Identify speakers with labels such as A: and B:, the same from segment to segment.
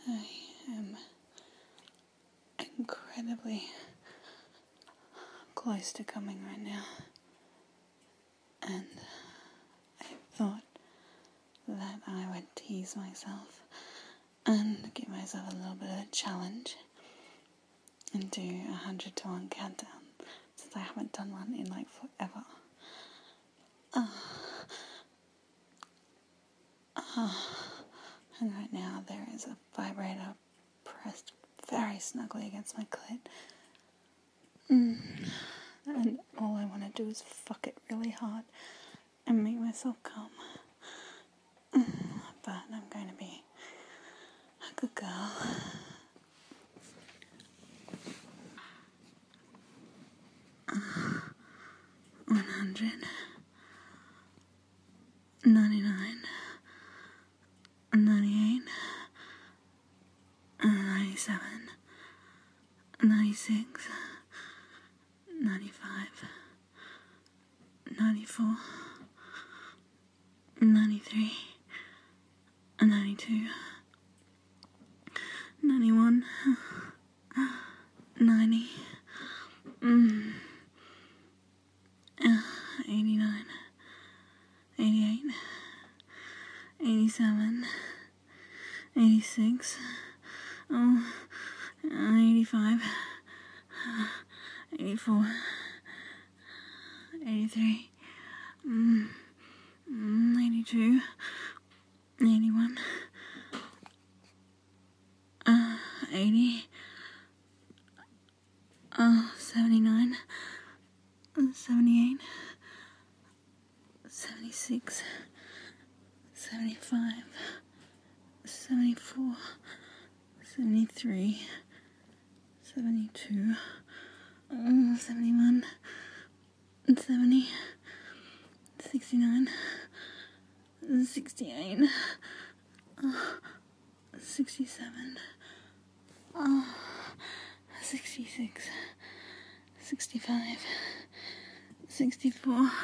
A: I am incredibly close to coming right now, and I thought that I would tease myself and give myself a little bit of a challenge and do 100 to 1 countdown, since I haven't done one in like forever. And right now there is a vibrator pressed very snugly against my clit. And all I want to do is fuck it really hard and make myself come. But I'm going to be a good girl. 100, 99, 98, 97, 96, 95, 94, 93, 92, 91, 90, 89, 88, 87, 86, 85, 84, 83, 82, 81, 80, 79, 78, 76, 75, 74, 73, 72, 71, 70, 69, 68, 67, 66, 65, 64,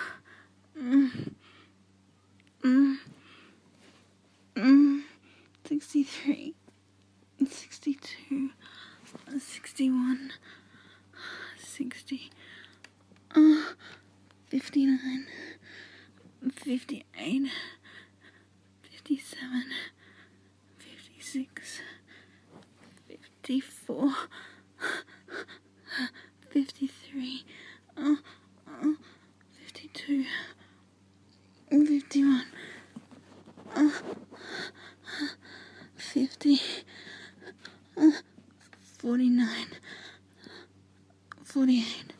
A: 63, 62, 61, 60, 59, 58, 57, 56, 54, 53, 52, 51, 50, 49, 48,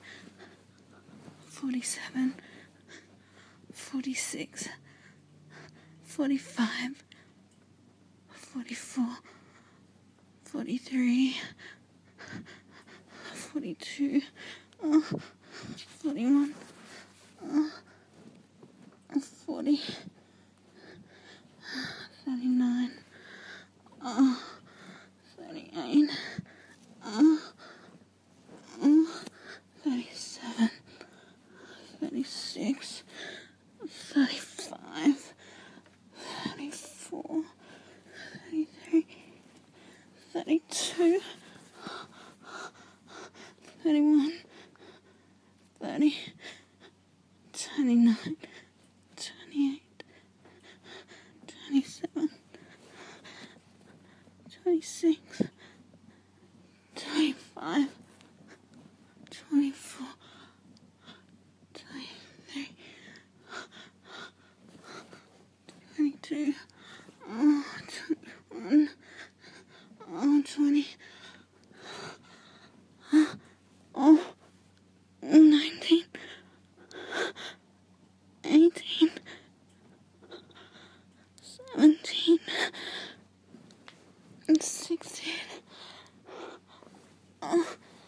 A: 47, 46, 45, 44, 43, 42, 41, 40, 39, 38, 37, 36, 35, 34, 33, 32, 31, 30, 29, 28, 27, 26, 25, 24, 23, 22, 21, 20, 19, 18, 17, 16,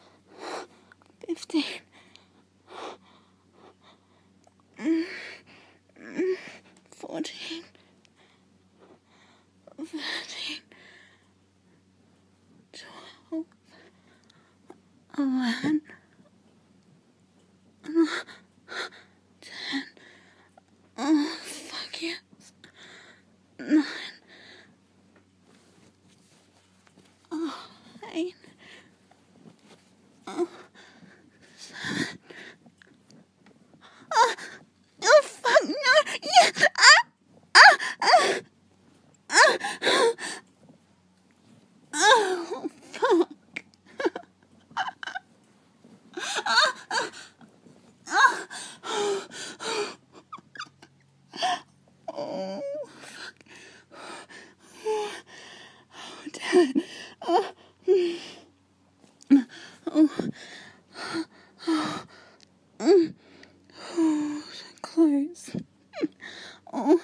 A: Close. Oh.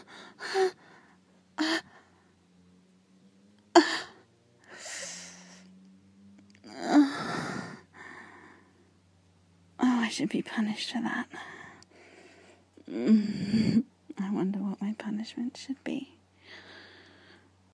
A: I should be punished for that. I wonder what my punishment should be.